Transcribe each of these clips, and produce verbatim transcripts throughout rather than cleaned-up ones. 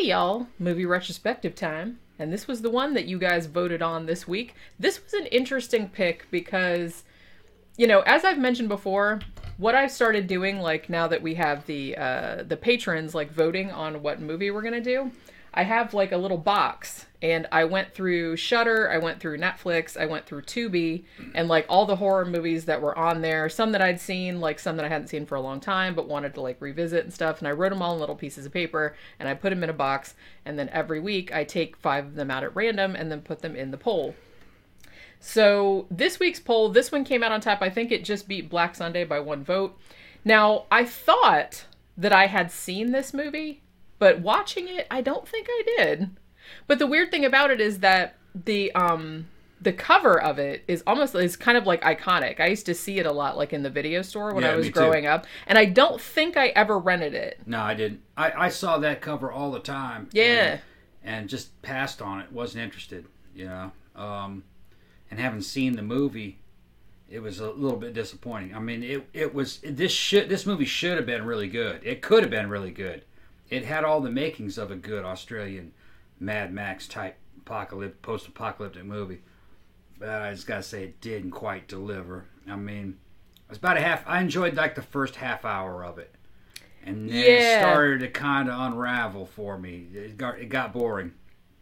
y'all, movie retrospective time. And this was the one that you guys voted on this week. This was an interesting pick because, you know, as I've mentioned before, what I've started doing, like now that we have the uh, the patrons like voting on what movie we're gonna do, I have like a little box, and I went through Shudder, I went through Netflix, I went through Tubi, and like all the horror movies that were on there, some that I'd seen, like some that I hadn't seen for a long time, but wanted to like revisit and stuff. And I wrote them all in little pieces of paper, and I put them in a box. And then every week I take five of them out at random and then put them in the poll. So this week's poll, this one came out on top. I think it just beat Black Sunday by one vote. Now, I thought that I had seen this movie, but watching it, I don't think I did. But the weird thing about it is that the um the cover of it is almost is kind of like iconic. I used to see it a lot, like in the video store when yeah, I was me growing too. up, and I don't think I ever rented it. No, I didn't. I, I saw that cover all the time. Yeah, and, and just passed on it. Wasn't interested. You know, um, and having seen the movie, it was a little bit disappointing. I mean, it it was this should this movie should have been really good. It could have been really good. It had all the makings of a good Australian Mad Max type apocalyptic, post-apocalyptic movie. But I just gotta say, it didn't quite deliver. I mean, it was about a half. I enjoyed like the first half hour of it, and then Yeah. it started to kind of unravel for me. It got it got boring.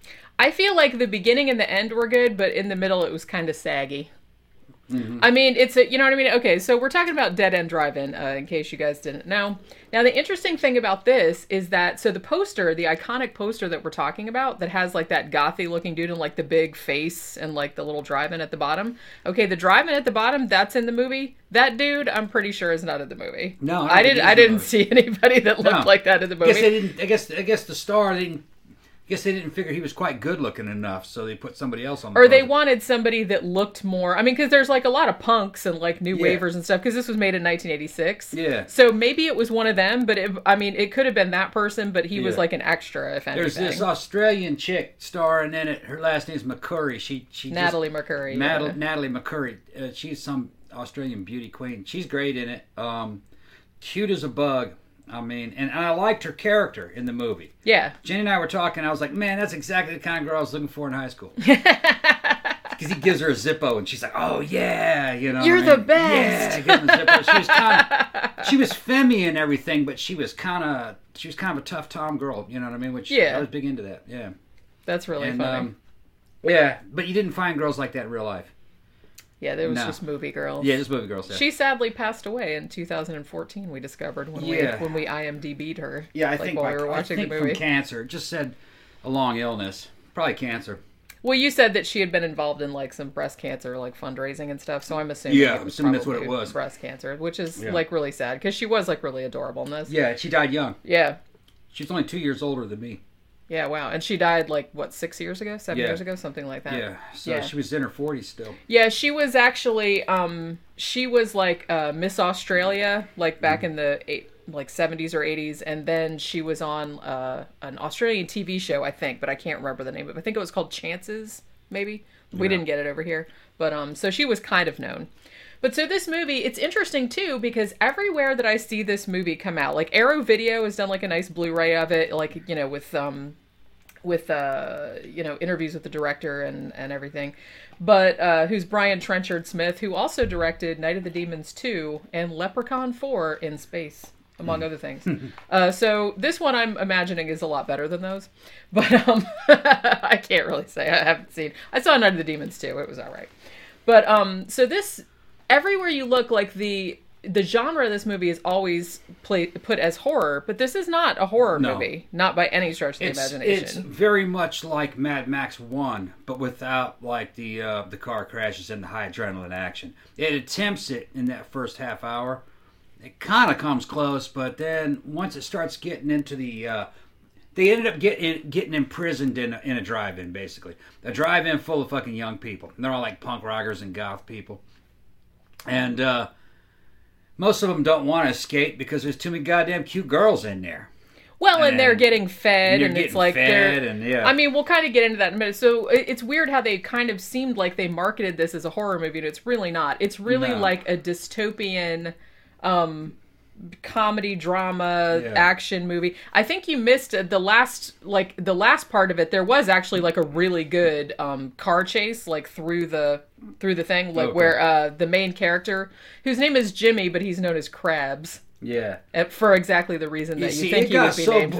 I feel like the beginning and the end were good, but in the middle it was kind of saggy. Mm-hmm. I mean, it's a, you know what I mean? Okay, so we're talking about Dead End Drive-In, uh, in case you guys didn't know. Now, the interesting thing about this is that, so the poster, the iconic poster that we're talking about, that has like that gothy-looking dude and like the big face and like the little drive-in at the bottom. Okay, the drive-in at the bottom, that's in the movie. That dude, I'm pretty sure is not in the movie. No, I, don't I think didn't. he's I in the didn't movie. see anybody that looked No. like that in the I movie. guess they didn't. I guess I guess the star they didn't. I guess they didn't figure he was quite good looking enough, so they put somebody else on the Or they poster. wanted somebody that looked more... I mean, because there's like a lot of punks and like new Yeah. wavers and stuff, because this was made in nineteen eighty-six. Yeah. So maybe it was one of them, but it, I mean, it could have been that person, but he was Yeah. like an extra, if anything. There's this Australian chick starring in it. Her last name's McCurry. She she Natalie just, McCurry. Natalie, yeah. Natalie McCurry. Uh, she's some Australian beauty queen. She's great in it. Um, cute as a bug. I mean, and, and I liked her character in the movie. Yeah. Jenny and I were talking. I was like, man, that's exactly the kind of girl I was looking for in high school. Because he gives her a Zippo, and she's like, "Oh yeah, you know, You're what I the mean? best." Yeah, give him a Zippo. She was kind of, she was femmy and everything, but she was kind of, she was kind of a tough Tom girl. You know what I mean? Which Yeah. I was big into that. Yeah, That's really and funny. um, yeah, but you didn't find girls like that in real life. yeah, there was no. just movie girls. Yeah, just movie girls. Yeah. She sadly passed away in two thousand fourteen, we discovered, when Yeah. we when we I M D B'd her. yeah, I like, think while like, we were I watching think the movie. from cancer. It just said a long illness, probably cancer. Well, you said that she had been involved in like some breast cancer, like fundraising and stuff. So I'm assuming Yeah, it I'm was assuming that's what it probably was. breast cancer, which is Yeah. like really sad because she was like really adorable in this. Yeah, she died young. Yeah, She's only two years older than me. yeah, wow. And she died like what six years ago, seven Yeah. years ago, something like that. Yeah, so Yeah. she was in her forties still. Yeah, she was actually um she was like uh, Miss Australia like back Mm-hmm. in the eight, like seventies or eighties, and then she was on uh, an Australian T V show, I think, but I can't remember the name of it. I think it was called Chances, maybe. We Yeah. didn't get it over here, but um so she was kind of known. But so this movie, it's interesting too because everywhere that I see this movie come out, like Arrow Video has done like a nice Blu-ray of it, like, you know, with um with uh you know interviews with the director and and everything, but uh who's Brian Trenchard Smith, who also directed Night of the Demons two and Leprechaun four in Space, among other things. uh so this one I'm imagining is a lot better than those, but um I can't really say. I haven't seen. I saw Night of the Demons too. It was all right, but um so this, everywhere you look, like the the genre of this movie is always play, put as horror, but this is not a horror No. movie, not by any stretch of the It's, imagination. it's very much like Mad Max one, but without like the uh, the car crashes and the high adrenaline action. It attempts it in that first half hour. It kind of comes close, but then once it starts getting into the, uh, they ended up getting getting imprisoned in a, in a drive-in, basically a drive-in full of fucking young people. And they're all like punk rockers and goth people, and uh, most of them don't want to escape because there's too many goddamn cute girls in there. Well, and, And- they're getting fed, and and, you're it's getting like fed, they're. and yeah. I mean, we'll kind of get into that in a minute. So it- it's weird how they kind of seemed like they marketed this as a horror movie, and it's really not. It's really No. like a dystopian, um, comedy drama Yeah. action movie. I think you missed uh, the last like the last part of it. There was actually like a really good um car chase like through the through the thing like Okay. where uh the main character, whose name is Jimmy but he's known as Krabs, Yeah. uh, for exactly the reason You that you see, think it he got would be so named bo-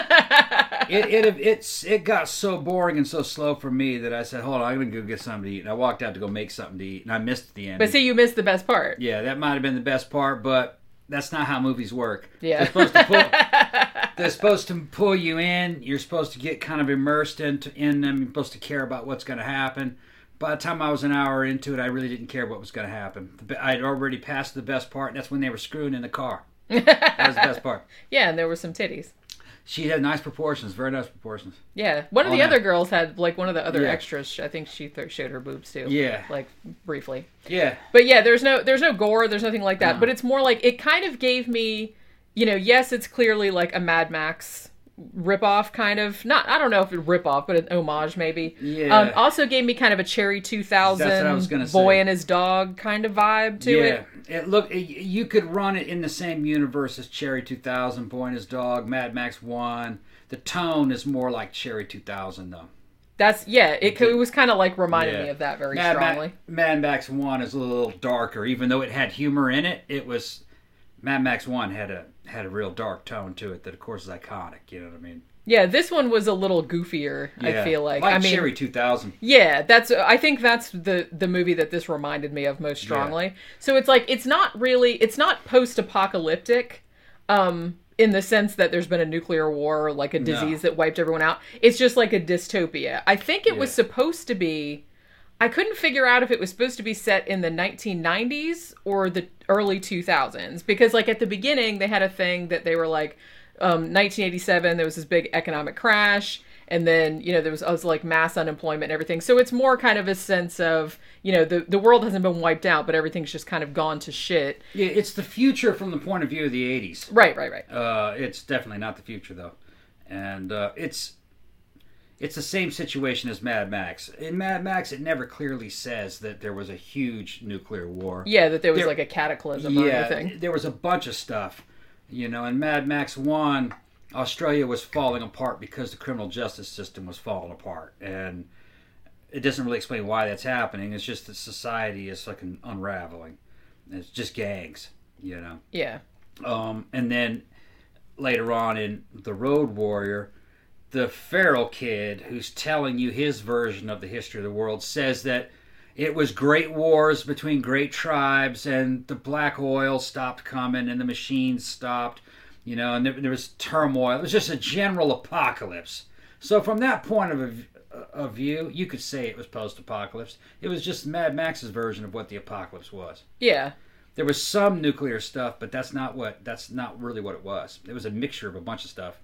that. It, it it's it got so boring and so slow for me that I said, "Hold on, I'm gonna go get something to eat." And I walked out to go make something to eat, and I missed the end. But see, you missed the best part. Yeah, that might have been the best part, but that's not how movies work. Yeah. They're supposed to pull, they're supposed to pull you in. You're supposed to get kind of immersed into in them. You're supposed to care about what's going to happen. By the time I was an hour into it, I really didn't care what was going to happen. I'd already passed the best part, and that's when they were screwing in the car. That was the best part. Yeah, and there were some titties. She had nice proportions, very nice proportions. Yeah, one of On the other that. girls had like one of the other Yeah. extras. I think she th- showed her boobs too. Yeah. like briefly. Yeah. But yeah, there's no there's no gore. There's nothing like that. No. But it's more like it kind of gave me, you know, yes, it's clearly like a Mad Max ripoff kind of. Not I don't know if it ripoff, but an homage maybe. Yeah. Um, also gave me kind of a Cherry two thousand That's what I was gonna boy say. and his dog kind of vibe to yeah. it. It look it, you could run it in the same universe as Cherry two thousand, Boy and His Dog, Mad Max one. The tone is more like Cherry two thousand though. That's yeah. It, it was kind of like reminded Yeah. me of that very Mad, strongly. Ma- Mad Max one is a little darker, even though it had humor in it. It was Mad Max one had a had a real dark tone to it that, of course, is iconic. You know what I mean? Yeah, this one was a little goofier. I Yeah. feel like. like I mean, Cherry two thousand. yeah, that's. I think that's the the movie that this reminded me of most strongly. So it's like it's not really. It's not post-apocalyptic, um, in the sense that there's been a nuclear war or like a No. disease that wiped everyone out. It's just like a dystopia. I think it was Yeah. supposed to be. I couldn't figure out if it was supposed to be set in the nineteen nineties or the early two thousands because, like, at the beginning they had a thing that they were like. Um, nineteen eighty-seven, there was this big economic crash, and then, you know, there was, was like mass unemployment and everything. So it's more kind of a sense of, you know, the, the world hasn't been wiped out, but everything's just kind of gone to shit. Yeah, it's the future from the point of view of the eighties. Right, right, right. Uh, it's definitely not the future though, and uh, it's it's the same situation as Mad Max. In Mad Max, it never clearly says that there was a huge nuclear war. Yeah, that there was There- like a cataclysm or Yeah, anything. there was a bunch of stuff. You know, in Mad Max one, Australia was falling apart because the criminal justice system was falling apart. And it doesn't really explain why that's happening. It's just that society is fucking unraveling. It's just gangs, you know. Yeah. Um, and then later on in The Road Warrior, the feral kid who's telling you his version of the history of the world says that it was great wars between great tribes, and the black oil stopped coming, and the machines stopped, you know, and there, there was turmoil. It was just a general apocalypse. So from that point of, of view, you could say it was post-apocalypse. It was just Mad Max's version of what the apocalypse was. Yeah. There was some nuclear stuff, but that's not what that's not really what it was. It was a mixture of a bunch of stuff.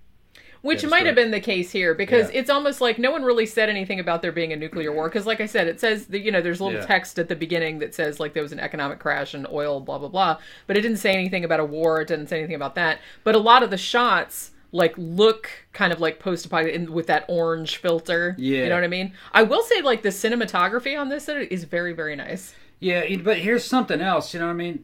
Which Yeah, might sure. have been the case here because Yeah. it's almost like no one really said anything about there being a nuclear war. Because, like I said, it says that, you know, there's a little Yeah. text at the beginning that says like there was an economic crash and oil, blah blah blah. But it didn't say anything about a war. It didn't say anything about that. But a lot of the shots like look kind of like post-apocalyptic with that orange filter. Yeah. You know what I mean? I will say like the cinematography on this is very very nice. Yeah, but here's something else. You know what I mean?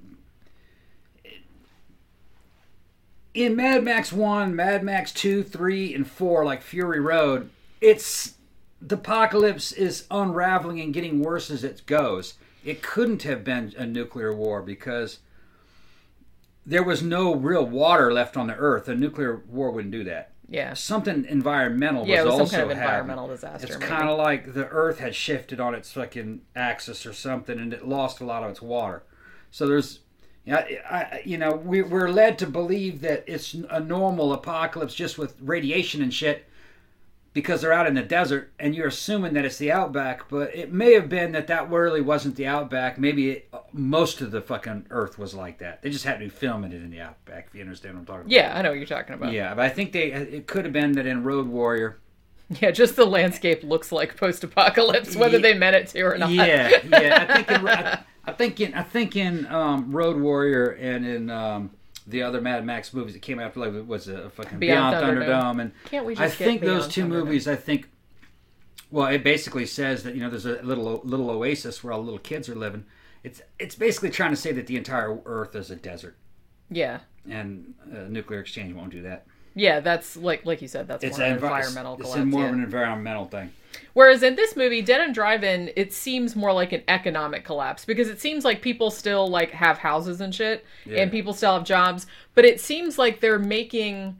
In Mad Max one, Mad Max two, three, and four, like Fury Road, it's the apocalypse is unraveling and getting worse as it goes. It couldn't have been a nuclear war because there was no real water left on the Earth. A nuclear war wouldn't do that. Yeah. Something environmental Yeah, it was, was some also kind of happening. environmental disaster, It's maybe. kind of like the Earth had shifted on its fucking axis or something, and it lost a lot of its water. So there's, yeah, I, I, you know, we, we're led to believe that it's a normal apocalypse just with radiation and shit because they're out in the desert, and you're assuming that it's the outback. But it may have been that that really wasn't the outback. Maybe it, most of the fucking Earth was like that. They just had to be filming it in the outback. If you understand what I'm talking about. Yeah, I know what you're talking about. Yeah, but I think they it could have been that in Road Warrior. Yeah, just the landscape looks like post-apocalypse, whether Ye- they meant it to or not. Yeah, yeah. I think in, I, I think in I think in um, Road Warrior and in um, the other Mad Max movies that came after, like it was a fucking Beyond Beyond, Thunderdome. Thunderdome, and Can't we I just get think those Beyond two Thunderdome? movies. I think. Well, it basically says that you know there's a little little oasis where all the little kids are living. It's it's basically trying to say that the entire Earth is a desert. Yeah. And uh, nuclear exchange won't do that. Yeah, that's like like you said, that's It's more an an envi- environmental It's, collapse. it's more yeah. of an environmental thing. Whereas in this movie, Dead End Drive-In, it seems more like an economic collapse because it seems like people still like have houses and shit, Yeah. and people still have jobs. But it seems like they're making,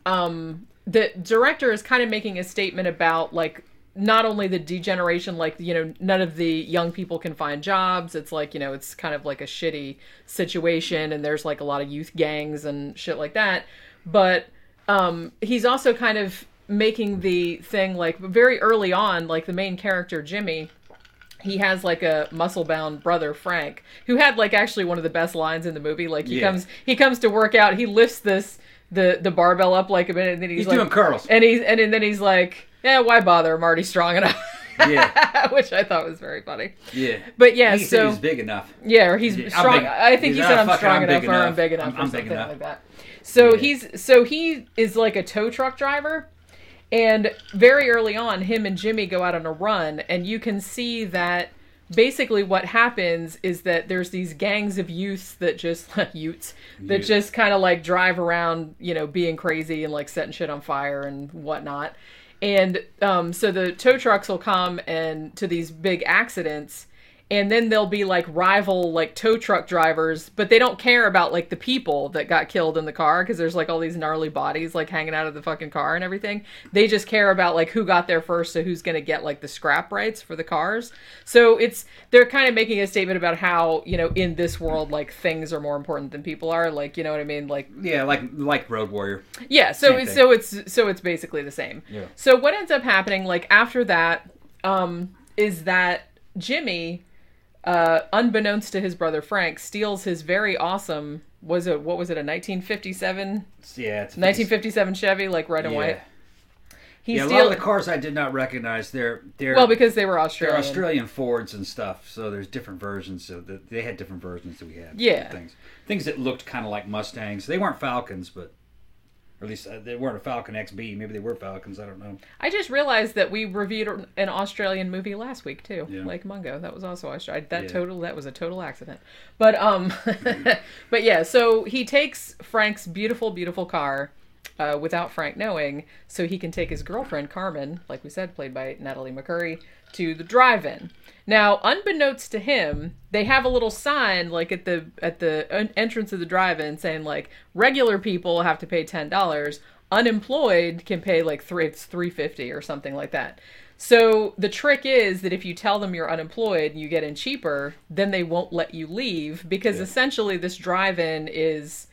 um, the director is kind of making a statement about like not only the degeneration, like, you know, none of the young people can find jobs. It's like, you know, it's kind of like a shitty situation, and there's like a lot of youth gangs and shit like that. But um, he's also kind of making the thing like very early on, like the main character Jimmy, he has like a muscle-bound brother Frank, who had like actually one of the best lines in the movie. Like he Yeah. comes, he comes to work out, he lifts this the the barbell up like a minute, and then he's, He's like doing curls. and he's and, and then he's like, yeah, why bother? I'm already strong enough. Yeah. Which I thought was very funny. Yeah. But yeah, he said so he's big enough. yeah, or he's Yeah, I'm strong. big- I think he he's, said "Ah, I'm fuck it, strong I'm enough big or I'm enough. big enough I'm- or I'm big something enough." like that. So Yeah. he's so he is like a tow truck driver, and very early on, him and Jimmy go out on a run, and you can see that basically what happens is that there's these gangs of youths that just youths that Youth. just kind of like drive around, you know, being crazy and like setting shit on fire and whatnot. And um, so the tow trucks will come and to these big accidents, and then they'll be like rival like tow truck drivers, but they don't care about like the people that got killed in the car because there's like all these gnarly bodies like hanging out of the fucking car and everything. They just care about like who got there first, so who's gonna get like the scrap rights for the cars. So it's they're kind of making a statement about how, you know, in this world like things are more important than people are. Like, you know what I mean? Like Yeah, like like Road Warrior. yeah, so Same it's thing. so it's so it's basically the same. Yeah. So what ends up happening like after that um is that Jimmy, uh unbeknownst to his brother Frank, steals his very awesome was it what was it a nineteen fifty-seven Yeah, it's nineteen fifty-seven Chevy, like red and Yeah. white. He Yeah, a lot steals of the cars I did not recognize. They're they're well because they were they're Australian. Australian Fords and stuff. So there's different versions. So that they had different versions that we had. Yeah. things things that looked kind of like Mustangs. They weren't Falcons, but or at least uh, they weren't a Falcon X B. Maybe they were Falcons. I don't know. I just realized that we reviewed an Australian movie last week too, Yeah. Lake Mungo. That was also Australian. That Yeah. total that was a total accident. But um, but yeah. So he takes Frank's beautiful, beautiful car, uh, without Frank knowing, so he can take his girlfriend Carmen, like we said, played by Natalie McCurry, to the drive-in. Now, unbeknownst to him, they have a little sign like at the at the en- entrance of the drive-in saying like regular people have to pay ten dollars, unemployed can pay like three it's three fifty or something like that. So the trick is that if you tell them you're unemployed and you get in cheaper, then they won't let you leave because Yeah. essentially this drive-in is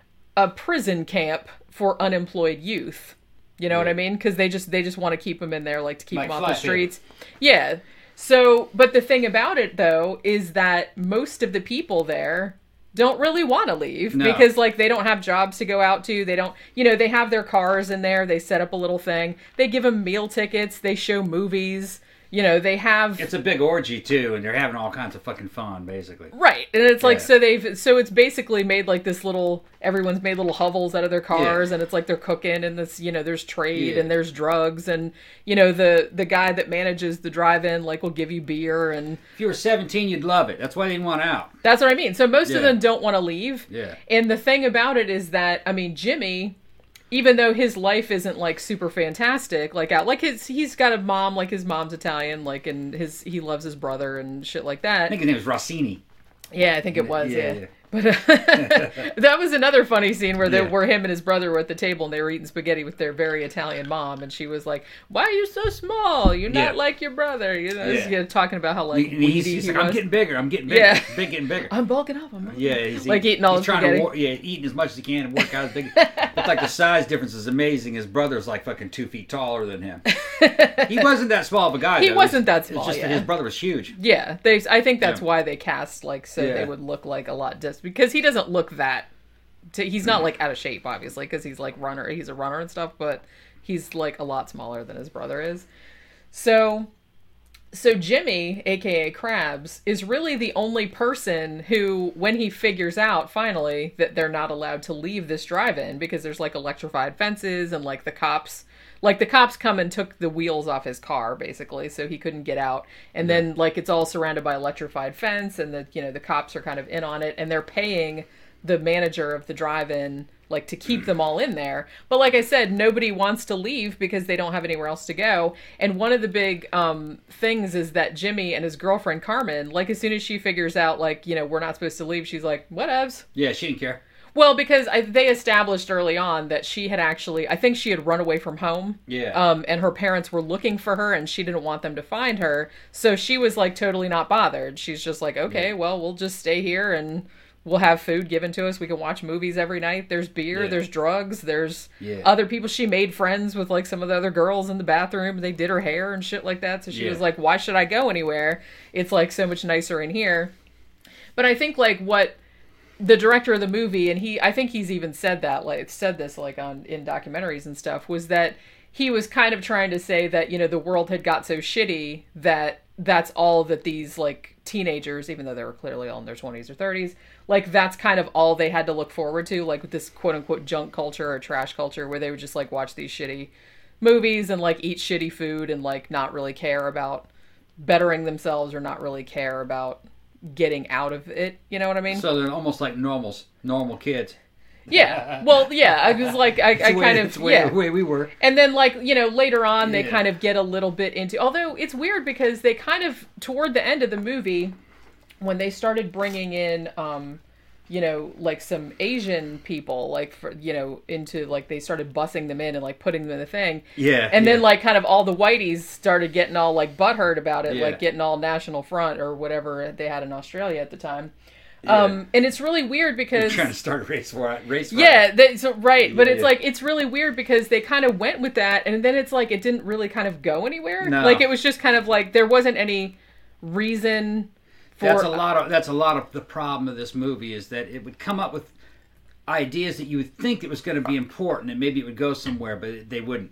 a prison camp for unemployed youth. You know what Yeah. I mean? Because they just they just want to keep them in there, like to keep Like them off the flat people. streets. Yeah. So, but the thing about it though is that most of the people there don't really want to leave No. because like they don't have jobs to go out to. They don't, you know, they have their cars in there. They set up a little thing. They give them meal tickets. They show movies. You know, they have It's a big orgy too, and they're having all kinds of fucking fun, basically. right, and it's like Yeah. so they've so it's basically made like this little everyone's made little hovels out of their cars, Yeah. and it's like they're cooking, and this you know there's trade Yeah. and there's drugs, and you know the the guy that manages the drive-in like will give you beer, and If you were seventeen, you'd love it. That's why they didn't want out. that's what I mean. So most Yeah. of them don't want to leave, Yeah. and the thing about it is that I mean Jimmy, even though his life isn't like super fantastic, like out like his he's got a mom, like his mom's Italian, like and his he loves his brother and shit like that. I think his name was Rossini. Yeah, I think it was. Yeah, Yeah, yeah. but that was another funny scene where they, Yeah. where him and his brother were at the table and they were eating spaghetti with their very Italian mom, and she was like, "Why are you so small? You're not Yeah. like your brother." You know, Yeah. you know, talking about how like And he's, weedy he's he like, I'm was. getting bigger. I'm getting bigger. Yeah. Big getting bigger. I'm bulking up. I'm bulking Yeah, up. he's like eating all he's the trying spaghetti. to war, yeah, eating as much as he can and work out as big. But like the size difference is amazing. His brother's like fucking two feet taller than him. He wasn't that small of a guy. He though. wasn't that It's small, just that yeah. his brother was huge. Yeah, they. I think that's Yeah. why they cast like so Yeah. they would look like a lot just because he doesn't look that. To, he's not like out of shape, obviously, because he's like runner. He's a runner and stuff, but he's like a lot smaller than his brother is. So, so Jimmy, aka Krabs, is really the only person who, when he figures out finally that they're not allowed to leave this drive-in because there's like electrified fences and like the cops. Like the cops come and took the wheels off his car basically, so he couldn't get out. And then like it's all surrounded by electrified fence, and the you know the cops are kind of in on it, and they're paying the manager of the drive-in, like to keep them all in there. But like I said, nobody wants to leave because they don't have anywhere else to go. And one of the big um, things is that Jimmy and his girlfriend Carmen, like as soon as she figures out like, you know, we're not supposed to leave, she's like, whatevs. Yeah, she didn't care. Well, because I, they established early on that she had actually, I think she had run away from home. Yeah. Um, and her parents were looking for her and she didn't want them to find her. So she was like totally not bothered. She's just like, okay, yeah. well, we'll just stay here and we'll have food given to us. We can watch movies every night. There's beer, yeah. there's drugs, there's yeah. other people. She made friends with like some of the other girls in the bathroom. They did her hair and shit like that. So she yeah. was like, why should I go anywhere? It's like so much nicer in here. But I think like what the director of the movie, and he, I think he's even said that, like said this like on in documentaries and stuff, was that he was kind of trying to say that, you know, the world had got so shitty that that's all that these like teenagers, even though they were clearly all in their twenties or thirties, like that's kind of all they had to look forward to, like this quote unquote junk culture or trash culture where they would just like watch these shitty movies and like eat shitty food and like not really care about bettering themselves or not really care about getting out of it, you know what I mean? So they're almost like normals, normal kids. Yeah, well, yeah, I was like, I, I way, kind of, it's the way, yeah. the way we were. And then, like, you know, later on, they Yeah. kind of get a little bit into, although it's weird because they kind of, toward the end of the movie, when they started bringing in, um, you know, like some Asian people, like, for, you know, into, like, they started bussing them in and, like, putting them in the thing. Yeah. And yeah. then, like, kind of all the whiteys started getting all, like, butthurt about it, Yeah. like, getting all National Front or whatever they had in Australia at the time. Yeah. Um, and it's really weird because They're trying to start a race war. Race war. yeah, they, so, right. But Yeah, it's yeah. like, it's really weird because they kind of went with that and then it's like, it didn't really kind of go anywhere. No. Like it was just kind of like, there wasn't any reason for... That's a lot of that's a lot of the problem of this movie is that it would come up with ideas that you would think it was going to be important and maybe it would go somewhere, but they wouldn't.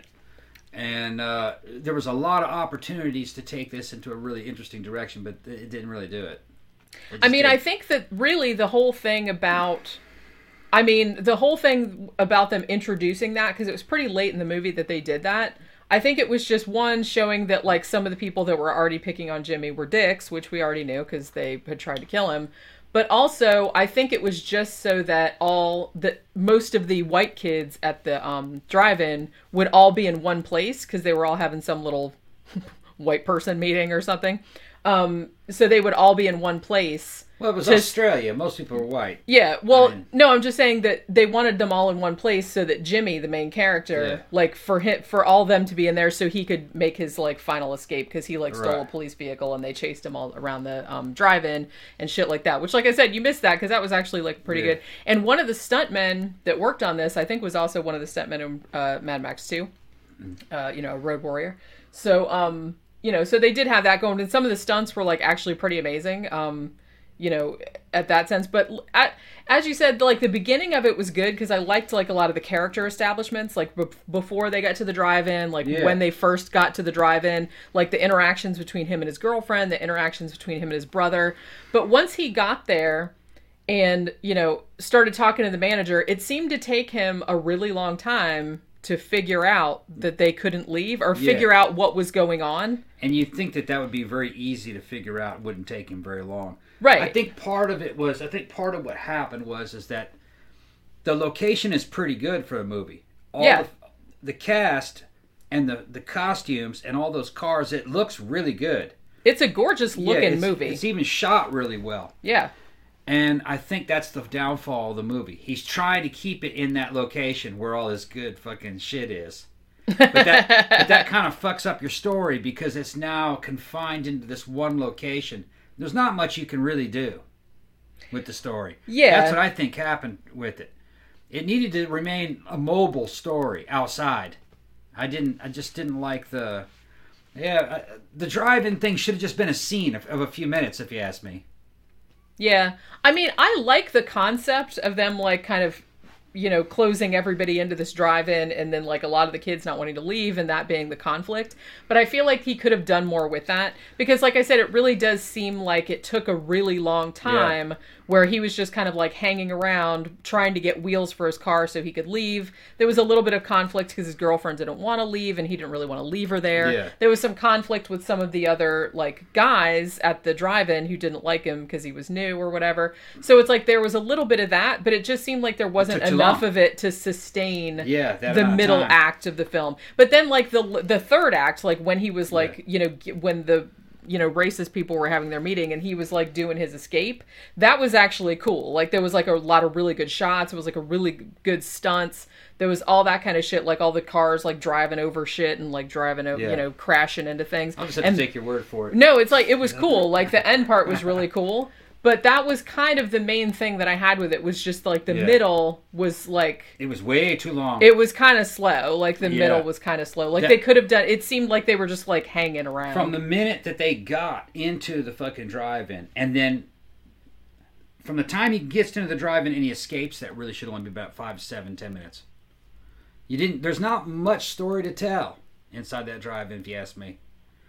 And uh, there was a lot of opportunities to take this into a really interesting direction, but it didn't really do it. It I mean, just I didn't. think that really the whole thing about... I mean, the whole thing about them introducing that, because it was pretty late in the movie that they did that, I think it was just, one, showing that, like, some of the people that were already picking on Jimmy were dicks, which we already knew because they had tried to kill him. But also, I think it was just so that all the most of the white kids at the um, drive-in would all be in one place because they were all having some little white person meeting or something. Um, so they would all be in one place. Well, it was to- Australia. Most people were white. Yeah, well, I mean- no, I'm just saying that they wanted them all in one place so that Jimmy, the main character, Yeah. like for him, for all them to be in there so he could make his like final escape because he like stole a Right. police vehicle and they chased him all around the um, drive-in and shit like that. Which, like I said, you missed that because that was actually like pretty Yeah. good. And one of the stuntmen that worked on this, I think, was also one of the stuntmen in uh, Mad Max two. Uh, you know, Road Warrior. So, um, you know, so they did have that going, and some of the stunts were like actually pretty amazing. Um, you know, at that sense. But at, as you said, like the beginning of it was good because I liked like a lot of the character establishments, like b- before they got to the drive-in, like Yeah. when they first got to the drive-in, like the interactions between him and his girlfriend, the interactions between him and his brother. But once he got there and, you know, started talking to the manager, it seemed to take him a really long time to figure out that they couldn't leave or Yeah. figure out what was going on. And you'd think that that would be very easy to figure out. It wouldn't take him very long. Right. I think part of it was, I think part of what happened was, is that the location is pretty good for a movie. All Yeah. The, the cast and the, the costumes and all those cars, it looks really good. It's a gorgeous looking Yeah, it's, movie. It's even shot really well. Yeah. And I think that's the downfall of the movie. He's trying to keep it in that location where all this good fucking shit is. But that, but that kind of fucks up your story because it's now confined into this one location. There's not much you can really do with the story. Yeah. That's what I think happened with it. It needed to remain a mobile story outside. I didn't. I just didn't like the. Yeah, uh, the drive-in thing should have just been a scene of, of a few minutes, if you ask me. Yeah. I mean, I like the concept of them, like, kind of, you know, closing everybody into this drive-in and then, like, a lot of the kids not wanting to leave and that being the conflict. But I feel like he could have done more with that. Because, like I said, it really does seem like it took a really long time where he was just kind of like hanging around trying to get wheels for his car so he could leave. There was a little bit of conflict because his girlfriend didn't want to leave and he didn't really want to leave her there. Yeah. There was some conflict with some of the other like guys at the drive-in who didn't like him because he was new or whatever. So it's like there was a little bit of that, but it just seemed like there wasn't enough long. of it to sustain Yeah, that the amount of middle time. act of the film. But then like the the third act, like when he was like, you know, when the you know, racist people were having their meeting and he was like doing his escape. That was actually cool. Like there was like a lot of really good shots. It was like a really good stunts. There was all that kind of shit, like all the cars like driving over shit and like driving over, Yeah. you know, crashing into things. I'll just have and, to take your word for it. No, it's like, it was cool. Like the end part was really cool. But that was kind of the main thing that I had with it was just like the Yeah. middle was like, It was way too long. it was kind of slow. Like the Yeah. middle was kind of slow. Like That- they could have done, it seemed like they were just like hanging around. From the minute that they got into the fucking drive-in, and then from the time he gets into the drive-in and he escapes, that really should only be about five, seven, ten minutes. You didn't. There's not much story to tell inside that drive-in, if you ask me.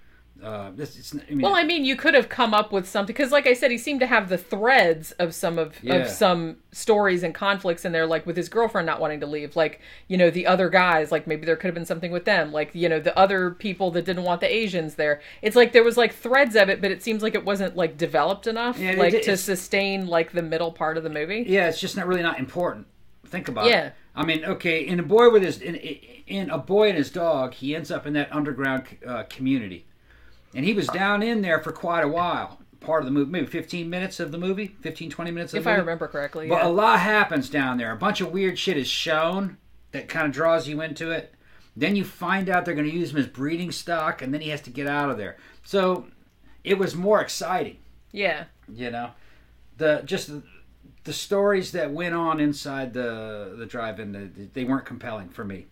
Uh, this, it's, I mean, Well, I mean, you could have come up with something because, like I said, he seemed to have the threads of some of, Yeah. of some stories and conflicts in there, like with his girlfriend not wanting to leave, like you know the other guys, like maybe there could have been something with them, like you know the other people that didn't want the Asians there. It's like there was like threads of it, but it seems like it wasn't like developed enough, Yeah, it- like to it's- sustain like the middle part of the movie. yeah, it's just not really not important. Think about Yeah. it. I mean, okay, in a boy with his in, in a boy and his dog, he ends up in that underground uh, community. And he was down in there for quite a while. Part of the movie, maybe fifteen minutes of the movie, fifteen, twenty minutes of If the I movie. remember correctly, But yeah. a lot happens down there. A bunch of weird shit is shown that kind of draws you into it. Then you find out they're going to use him as breeding stock, and then he has to get out of there. So it was more exciting, yeah. you know. The just the, the stories that went on inside the the drive-in, they, they weren't compelling for me.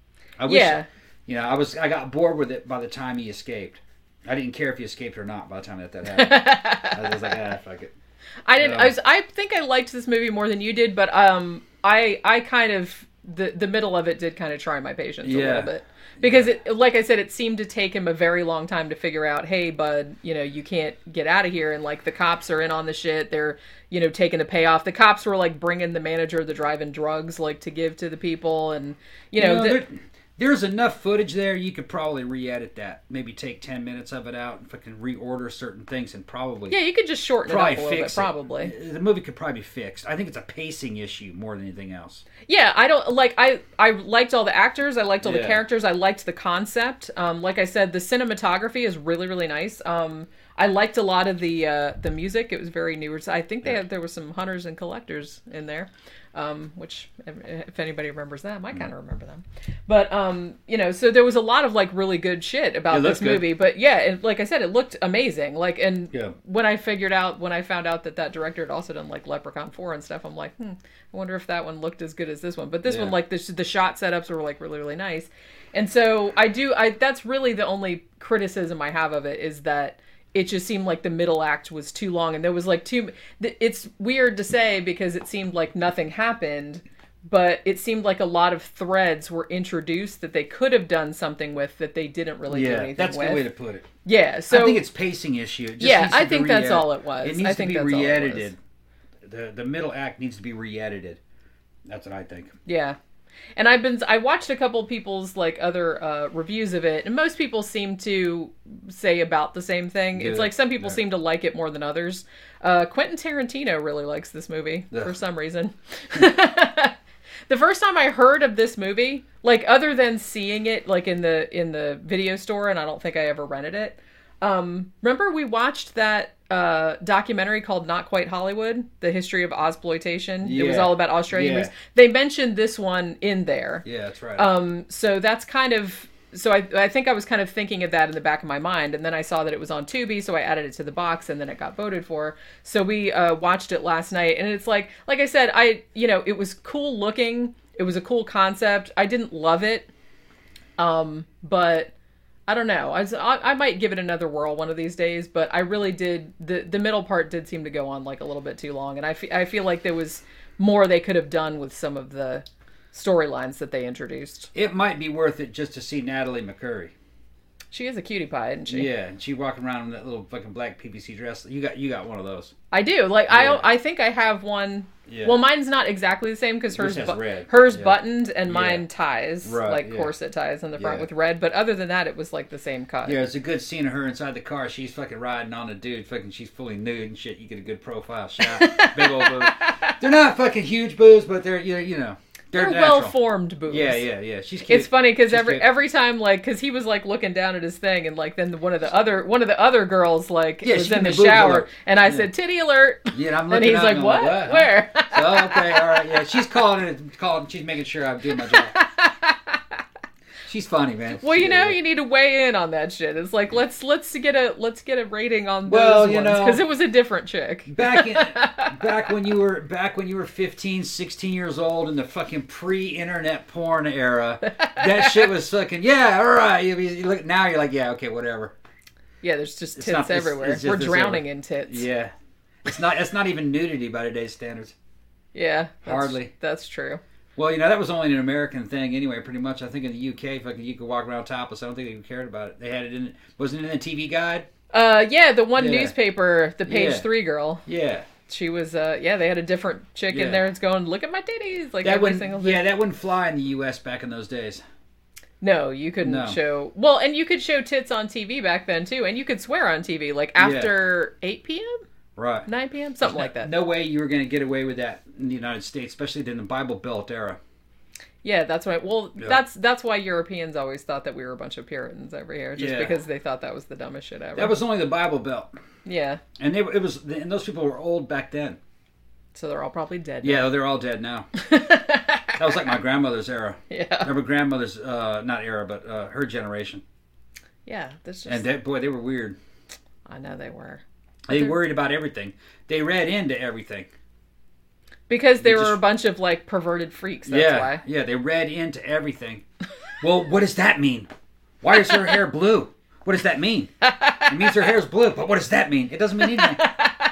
I wish, Yeah. you know, I was I got bored with it by the time he escaped. I didn't care if he escaped or not by the time that that happened. I was like, ah, fuck it. I didn't. Yeah. I was. I think I liked this movie more than you did, but um, I I kind of the the middle of it did kind of try my patience a Yeah. little bit because it, like I said, it seemed to take him a very long time to figure out, hey, bud, you know, you can't get out of here, and like the cops are in on the shit. They're you know taking the payoff. The cops were like bringing the manager of the drive-in drugs like to give to the people, and you know. You know, the- there, there's enough footage there. You could probably re-edit that. Maybe take ten minutes of it out and fucking reorder certain things and probably yeah, you could just shorten it probably up a little bit, fix probably. it. The movie could probably be fixed. I think it's a pacing issue more than anything else. Yeah, I don't like I I liked all the actors, I liked all the Yeah. characters, I liked the concept. Um like I said, the cinematography is really really nice. Um I liked a lot of the uh the music. It was very new. I think they had there were some hunters and collectors in there. Um which if, if anybody remembers that, I might kind of remember them. But um you know, so there was a lot of like really good shit about It this looked good. movie. But yeah, and like I said, it looked amazing. Like and Yeah. when I figured out when I found out that that director had also done like Leprechaun four and stuff, I'm like, hmm, I wonder if that one looked as good as this one. But this Yeah. one, like the the shot setups were like really really nice, and so I do I that's really the only criticism I have of it is that it just seemed like the middle act was too long, and there was like too. It's weird to say because it seemed like nothing happened, but it seemed like a lot of threads were introduced that they could have done something with that they didn't really do Yeah, anything that's a with. good way to put it. Yeah, so I think it's pacing issue. It just Yeah, needs to I be think that's re-ed- all it was. It needs I to think be that's all it was. re-edited. The the middle act needs to be re-edited. That's what I think. yeah. And I've been I watched a couple people's like other uh, reviews of it, and most people seem to say about the same thing. Good. It's like some people Yeah. seem to like it more than others. Uh, Quentin Tarantino really likes this movie Ugh. for some reason. The first time I heard of this movie, like other than seeing it like in the in the video store, and I don't think I ever rented it. Um, remember we watched that uh, documentary called Not Quite Hollywood, the history of Ozploitation. It was Yeah. all about Australian Yeah. movies. They mentioned this one in there. Yeah, that's right. Um, so that's kind of so I I think I was kind of thinking of that in the back of my mind, and then I saw that it was on Tubi, so I added it to the box, and then it got voted for. So we uh, watched it last night, and it's like like I said, I you know it was cool looking, it was a cool concept. I didn't love it, um, but I don't know. I, was, I I might give it another whirl one of these days, but I really did the the middle part did seem to go on like a little bit too long, and I fe- I feel like there was more they could have done with some of the storylines that they introduced. It might be worth it just to see Natalie McCurry. She is a cutie pie, isn't she? Yeah, and she walking around in that little fucking black P V C dress. You got you got one of those. I do. Like Yeah. I I think I have one. Yeah. Well, mine's not exactly the same because hers Yours has bu- red. hers Yeah. buttoned and mine Yeah. ties, Right, like yeah. corset ties in the front Yeah. with red. But other than that, it was like the same cut. Yeah, it's a good scene of her inside the car. She's fucking riding on a dude. Fucking, she's fully nude and shit. You get a good profile shot. Big old boobs. They're not fucking huge boobs, but they're you know, you know they're, They're natural. well formed boobs. Yeah, yeah, yeah. She's cute. It's funny because She's every cute. every time, like, because he was like looking down at his thing, and like then one of the other one of the other girls like Yeah, was she in the gave me boobs shower, alert. and I Yeah. said titty alert, Yeah, and I'm and looking he's out like, and I'm what? huh? Where? So, okay, all right, yeah. She's calling it, calling. She's making sure I'm doing my job. She's funny, man. Well, you Yeah, know, yeah. you need to weigh in on that shit. It's like let's let's get a let's get a rating on those Well, ones you know- because it was a different chick. Back in, back when you were back when you were fifteen, sixteen years old in the fucking pre-internet porn era, that shit was fucking yeah, all right. You, you look now, you're like yeah, okay, whatever. Yeah, there's just It's tits not- it's- everywhere. it's just- We're it's drowning everywhere. in tits. Yeah, it's not. It's not even nudity by today's standards. Yeah, that's, Hardly. That's true. Well, you know that was only an American thing anyway. Pretty much, I think in the U K, fucking you could walk around topless. I don't think they even cared about it. They had it in. Wasn't it in the T V guide? Uh, yeah, the one Yeah. newspaper, the page Yeah. three girl. Yeah. She was, uh, yeah, they had a different chick Yeah. in there. It's going, look at my titties, like That every wouldn't. single day. Yeah, that wouldn't fly in the U S back in those days. No, you couldn't No. show. Well, and you could show tits on T V back then too, and you could swear on T V, like after eight p.m., Right. nine p.m., something like that. No way you were going to get away with that in the United States, especially in the Bible Belt era. Yeah, that's right. Well, Yeah. that's that's why Europeans always thought that we were a bunch of Puritans over here, just Yeah. because they thought that was the dumbest shit ever. That was only the Bible Belt, yeah. and they, it was, and those people were old back then. So they're all probably dead. Yeah, they're all dead now. That was like my grandmother's era. Yeah. Or my grandmother's, uh, not era, but uh, her generation. Yeah. That's just. And they, boy, they were weird. I know they were. They They're- worried about everything. They read into everything. Because they They were just- a bunch of like perverted freaks. That's yeah, why. yeah, they read into everything. Well, what does that mean? Why is her hair blue? What does that mean? It means her hair's blue, but what does that mean? It doesn't mean anything.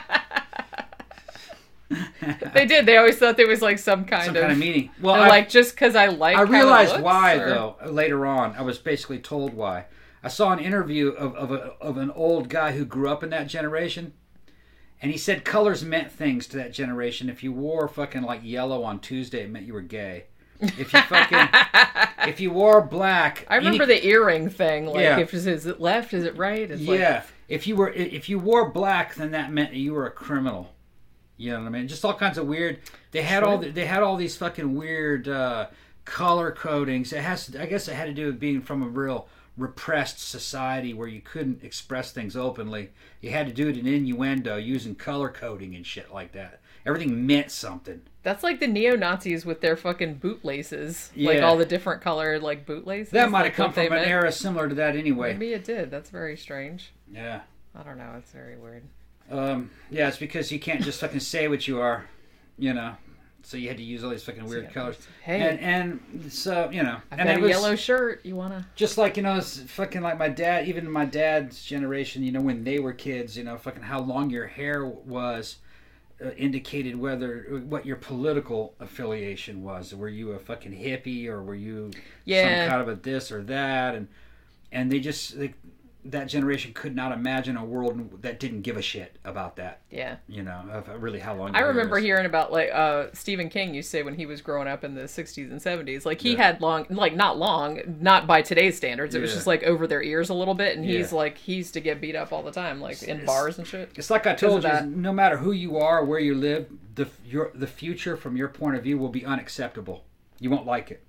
They did. They always thought there was like some kind Some of. kind of meaning. Well, they're I, like just because I like. I how it realized looks, why or- though later on. I was basically told why. I saw an interview of of, a, of an old guy who grew up in that generation, and he said colors meant things to that generation. If you wore fucking like yellow on Tuesday, it meant you were gay. If you fucking if you wore black, I remember any- the earring thing. Like, Yeah. if is it left? Is it right? It's yeah. Like, If you were if you wore black, then that meant you were a criminal. You know what I mean? Just all kinds of weird. They had all the, they had all these fucking weird uh, color codings. It has I guess it had to do with being from a real repressed society where you couldn't express things openly. You had to do it in innuendo using color coding and shit like that. Everything meant something. that's like the neo Nazis with their fucking bootlaces. Like Yeah. all the different colored like bootlaces. That might have like come what they from an meant. era similar to that anyway. Maybe it did. That's very strange. Yeah. I don't know. It's very weird. Um, yeah, it's because you can't just fucking say what you are, you know. So you had to use all these fucking weird yeah, colors. hey. and and so you know, I've and got it a was yellow shirt. You wanna? just like you know, it's fucking like my dad. Even my dad's generation, you know, when they were kids, you know, fucking how long your hair was uh, indicated whether what your political affiliation was. Were you a fucking hippie or were you Yeah. some kind of a this or that? And and they just like, that generation could not imagine a world that didn't give a shit about that. Yeah. You know, of really how long. I your hair remember is. hearing about like uh Stephen King used to say when he was growing up in the sixties and seventies, like he Yeah. had long, like not long, not by today's standards. It was Yeah. just like over their ears a little bit, and he's Yeah. like he used to get beat up all the time, like in It's- bars and shit. It's like I Because told of you, that. no matter who you are, or where you live, the your the future from your point of view will be unacceptable. You won't like it.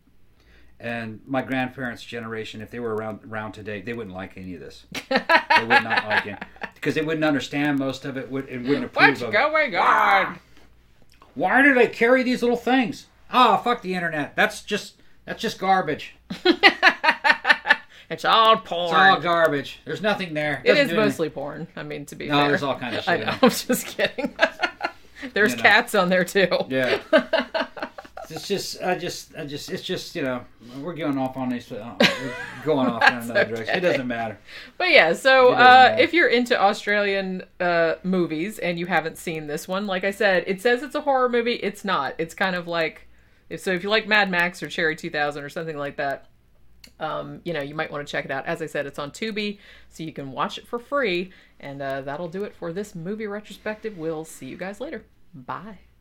And my grandparents' generation, if they were around around today, they wouldn't like any of this. They would not like it because they wouldn't understand most of it. Would and wouldn't approve What's of it. going on? Why do they carry these little things? Ah, fuck the internet. That's just that's just garbage. It's all porn. It's all garbage. There's nothing there. It Doesn't is do anything. mostly porn. I mean, to be No, fair. there's all kinds of I shit. know. in I'm just kidding. There's You know. cats on there too. there. Yeah. It's just, I just, I just, it's just, you know, we're going off on these, uh, we're going off in another okay. direction. It doesn't matter. But yeah, so It doesn't uh, matter. if you're into Australian uh, movies and you haven't seen this one, like I said, it says it's a horror movie. It's not. It's kind of like, if so if you like Mad Max or Cherry two thousand or something like that, um, you know, you might want to check it out. As I said, it's on Tubi, so you can watch it for free. And uh, that'll do it for this movie retrospective. We'll see you guys later. Bye.